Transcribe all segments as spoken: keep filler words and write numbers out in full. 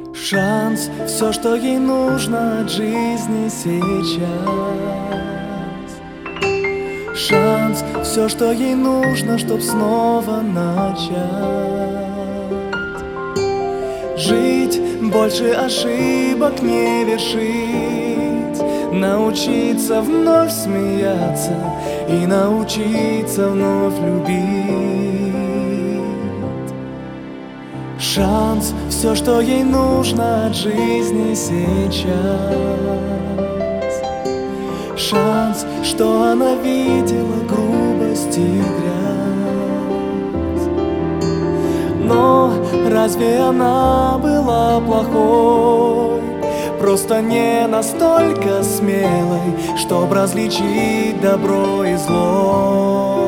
Шанс, все, что ей нужно от жизни сейчас. Шанс, все, что ей нужно, чтоб снова начать жить, больше ошибок не вершить, научиться вновь смеяться и научиться вновь любить. Шанс, все, что ей нужно от жизни сейчас. Шанс, что она видела грубость и грязь. Но разве она была плохой? Просто не настолько смелой, чтоб различить добро и зло.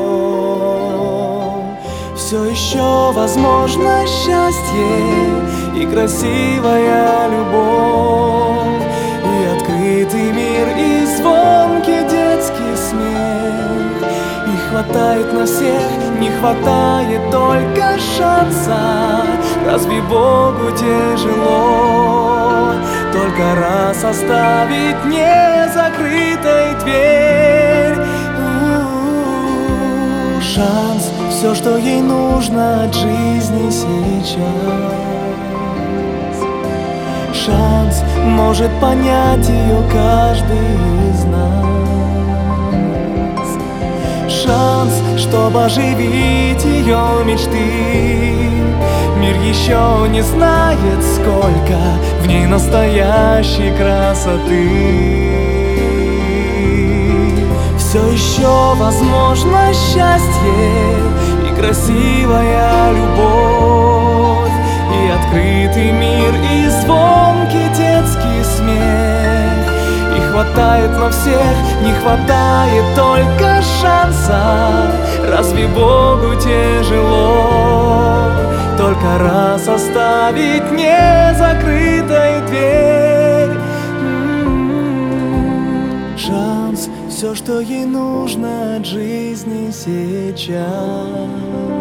Все еще возможно счастье и красивая любовь, и открытый мир, и звонкий детский смех. И хватает на всех, не хватает только шанса. Разве Богу тяжело только раз оставить незакрытой дверь? У-у-у. Шанс, все, что ей нужно от жизни сейчас. Шанс, может понять ее каждый из нас. Шанс, чтобы оживить ее мечты. Мир еще не знает, сколько в ней настоящей красоты. Все еще возможно счастье и красивая любовь, и открытый мир, и звонкий детский смех. И хватает на всех, не хватает только шанса. Разве Богу тяжело только раз оставить незакрытой дверь? М-м-м. Шанс, все, что ей нужно от жизни сейчас.